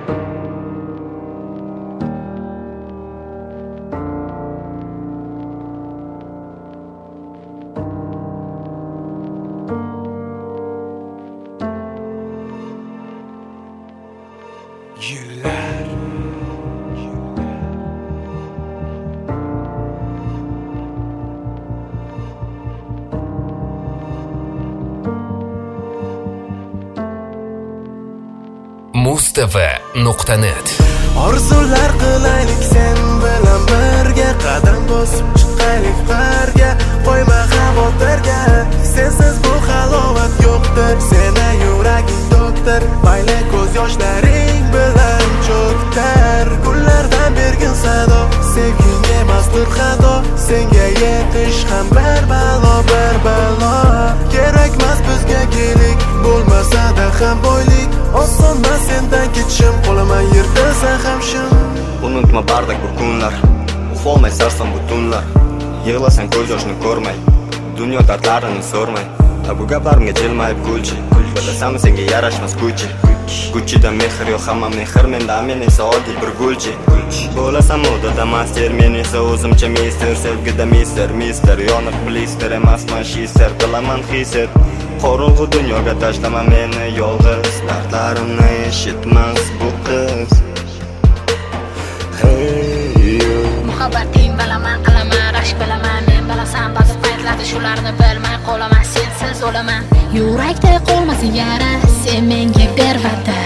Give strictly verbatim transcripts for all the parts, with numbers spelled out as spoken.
Yıllar mustv nuqta net Orzular qilaylik sen bilan birga, qadam bosib chiqaylik qarga, qo'yma xavotirga. Sensiz bu halovat yo'qdir, seni yuraging doktor, mayli ko'z yoshlaring bilan cho'ktar. Gullardan bergin sado, sevging emasdir xato, senga yetish ham bir balo, bir balo. Kerakmas bizga kelik, bo'lmasa-da ham boylik, osonmas sendan ketishim, qo'laman yirtilsa ham shim. Unutma bardak bu kunlar, uxlolmay sarson bu tunlar, yig'lasang ko'z yoshni ko'rmay, dunyo dardlarini so'rmay. Bu gaplarimga jilmayib kulchi, bilasanmi senga yarashmas kuchi. Kuchida mehr yo'q, hamma mehr menda, men esa oddiy bir gulchi. Bo'lasan modada master, men esa o'zimcha mister, sevgida mister, mister, yoniq blister emasman shister, bilaman hisset. Qorong'u dunyoga tashlama meni yolg'iz, dardlarimni eshitmas bu qiz. Muhabbating bilaman, qilaman, rashk bilaman, men bilasan ba'zi paytlarda shularni bilmay qolaman, sensiz o'laman. Yurakda qolmasin yara, sen menga ber va'da,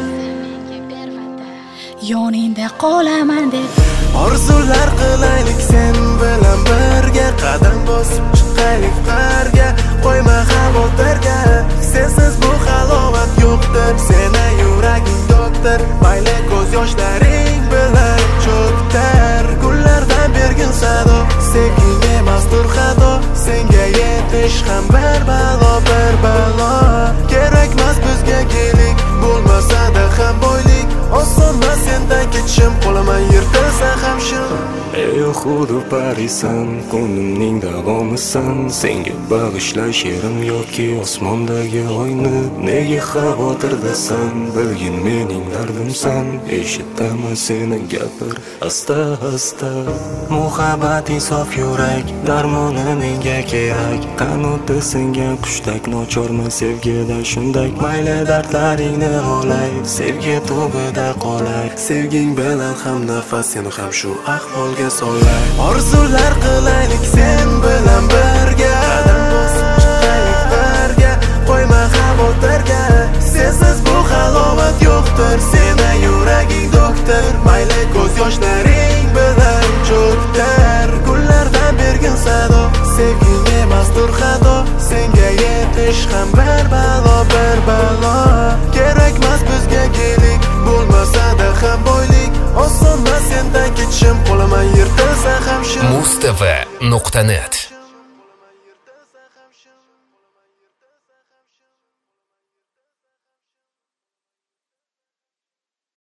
yoningda qolaman deb. Orzular qilaylik sen bilan birga, qadam bosib chiqaylik qarga, qo'yma xavotirga. Sensiz bu halovat yo'qdir, seni yuraging doktor, mayli ko'z yoshlaring bilan cho'ktar. Gullardan bergin sado, sevging emasdir xato, senga yetish ham bir balo, bir balo. Kerakmas bizga kelik, bo'lmasa-da ham boylik, osonmas sendan ketishim, qo'laman yirtilsa ham shim. Ey xudo parisan, ko'nglimning davomisan, senga bag'ishla she'rim yoki osmondagi oyni. Nega xavotirdasan, bilgin mening dardimsan, eshitaman seni gapir asta asta. Muhabbating sof yurak, darmoni menga kerak, qanoti singan qushdak, nochorman sevgida shunday. Mayli dardlaringni olay, sevgi tubida qolay, sevging bilan ham nafas, seni ham shu ahvolga solay. Orzular qilaylik sen bilan birga, qadam bosib chiqaylik qarga, qo'yma xavotirga. Sensiz bu halovat yo'qdir, seni yuraging doktor, mayli ko'z yoshlaring bilan cho'ktar. Gullardan bergin sado, sevging emasdir xato, senga yetish ham bir balo, bir balo. Kerakmas bizga kelik, bo'lmasa-da ham boylik, osonmas sendan ketishim, qo'laman yirtilsa ham shim. mustv nuqta net